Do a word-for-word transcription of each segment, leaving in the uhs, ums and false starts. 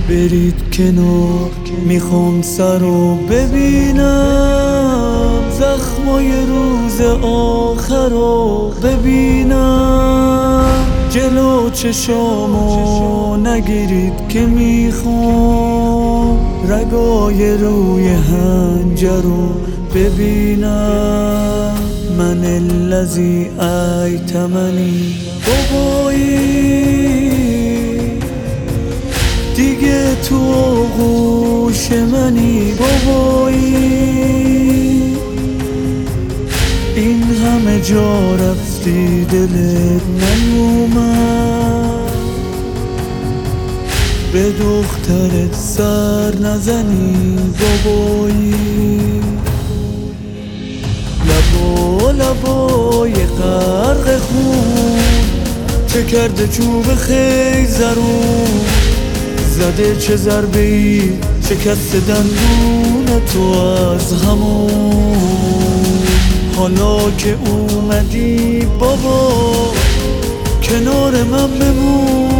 برید کنار، میخوام سر رو ببینم، زخمای روز آخر رو ببینم. جلو چشامو نگیرید که میخوام رگای روی هنجر رو ببینم. من الذی ایتمنی بابایی، دیگه تو آغوش منی بابایی. این همه جا رفتی دلت نیومد، به دخترت سر نزنی بابایی. لبا لبای غرق خون چه کرده چوب خیزرون، زده چه ضربه ای شکست دندون تو از همون. حالا که اومدی بابا کنار من بمون.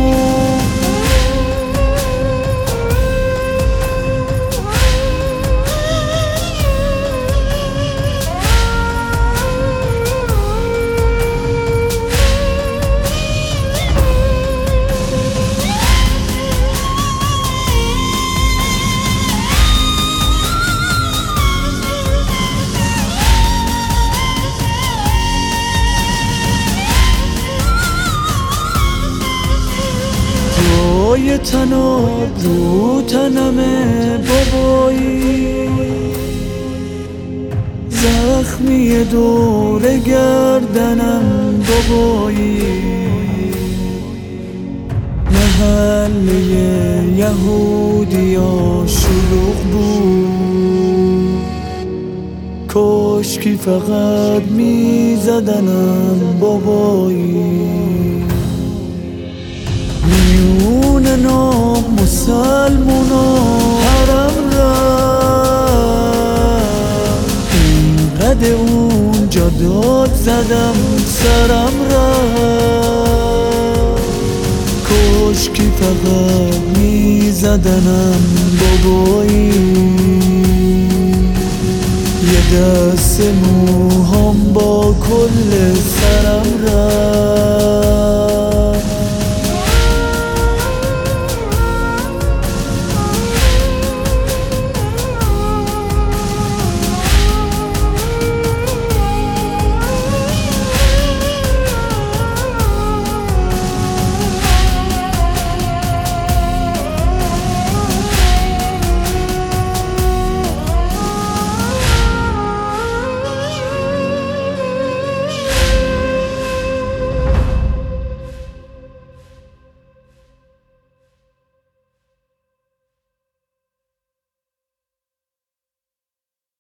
جای تناب رو تنمه بابایی، زخمی دور گردنم بابایی. محله یهودیا شلوغ بود، کاشکی فقط میزدنم بابایی. میون نام مسلمونا حرم رفت، اینقدر اونجا داد زدم سرم رفت. کاشکی فقط میزدنم بابایی، یه دست موهام با کل سرم رفت.